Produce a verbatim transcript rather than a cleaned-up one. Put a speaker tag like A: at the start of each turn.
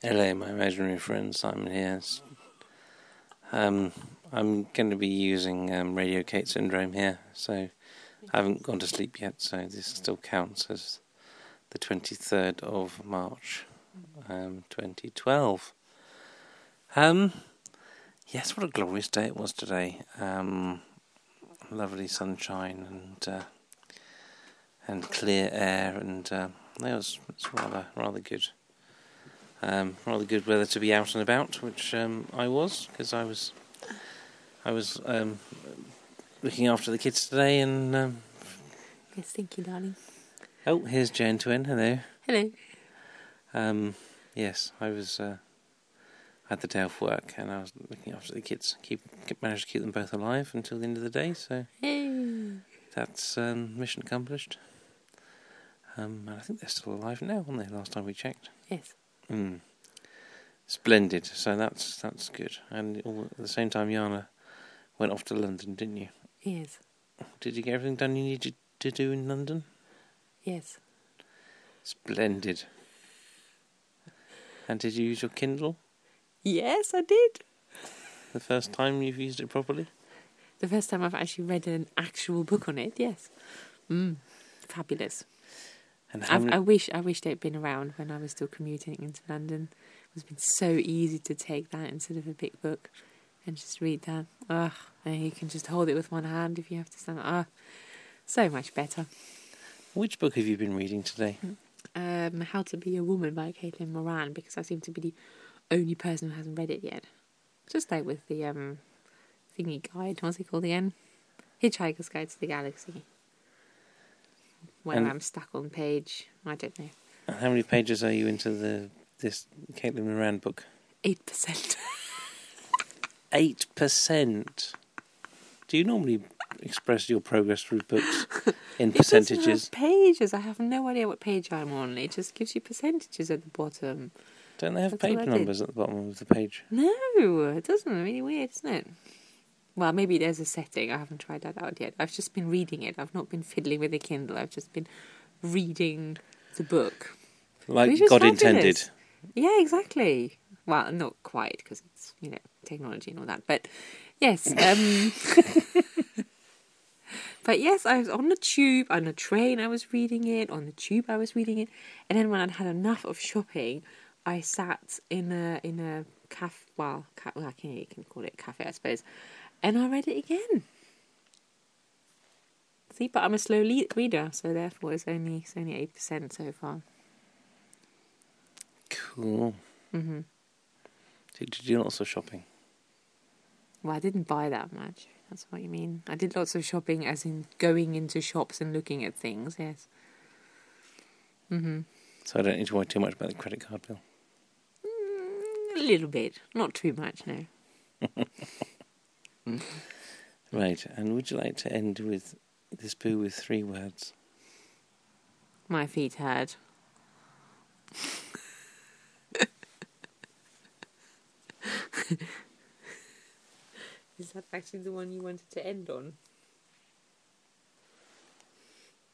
A: Hello, my imaginary friend, Simon here. Um, I'm going to be using um, Radio Kate syndrome here, so I haven't gone to sleep yet, so this still counts as the twenty-third of March, um, twenty twelve. Um, yes, what a glorious day it was today. Um, lovely sunshine and uh, and clear air, and uh, it was, it was rather rather good. Um, rather good weather to be out and about, which um, I was, because I was I was um, looking after the kids today, and um,
B: yes, thank you, darling.
A: Oh, here's Jen Twin. Hello.
B: Hello.
A: Um, yes, I was uh, had the day off work, and I was looking after the kids. Keep, keep managed to keep them both alive until the end of the day. So
B: hey.
A: That's um, mission accomplished. Um, and I think they're still alive now, aren't they? Last time we checked.
B: Yes.
A: Mm. Splendid. So that's that's good. And all, at the same time, Jana went off to London, didn't you?
B: Yes.
A: Did you get everything done you needed to do in London?
B: Yes.
A: Splendid. And did you use your Kindle?
B: Yes, I did.
A: The first time you've used it properly?
B: The first time I've actually read an actual book on it, yes. Mm, fabulous.
A: And how many...
B: I wish I wish they'd been around when I was still commuting into London. It would have been so easy to take that instead of a big book and just read that. Ugh, and you can just hold it with one hand if you have to stand up. Ah, so much better.
A: Which book have you been reading today?
B: Um, How to Be a Woman by Caitlin Moran, because I seem to be the only person who hasn't read it yet. Just like with the um, thingy guide, what's it called again? Hitchhiker's Guide to the Galaxy. Where and I'm stuck on page, I don't know.
A: And how many pages are you into the this Caitlin Moran book?
B: Eight percent.
A: Eight percent. Do you normally express your progress through books in percentages?
B: It doesn't have pages. I have no idea what page I'm on. It just gives you percentages at the bottom.
A: Don't they have
B: That's
A: page numbers at the bottom of the page?
B: No, it doesn't. Really weird, isn't it? Well, maybe there's a setting. I haven't tried that out yet. I've just been reading it. I've not been fiddling with the Kindle. I've just been reading the book.
A: Like God fabulous. Intended.
B: Yeah, exactly. Well, not quite, because it's, you know, technology and all that. But, yes. Um, but, yes, I was on the tube, on the train I was reading it, on the tube I was reading it. And then when I'd had enough of shopping, I sat in a, in a cafe, well, ca- well, I can, you can call it a cafe, I suppose. And I read it again. See, but I'm a slow le- reader, so therefore it's only it's only eight percent so far.
A: Cool.
B: Mm-hmm.
A: Did, did you do lots of shopping?
B: Well, I didn't buy that much. That's what you mean. I did lots of shopping, as in going into shops and looking at things. Yes. Mm-hmm.
A: So I don't need to worry too much about the credit card bill.
B: Mm, a little bit, not too much, no.
A: Right, and would you like to end with this boo with three words?
B: My feet hurt. Is that actually the one you wanted to end on?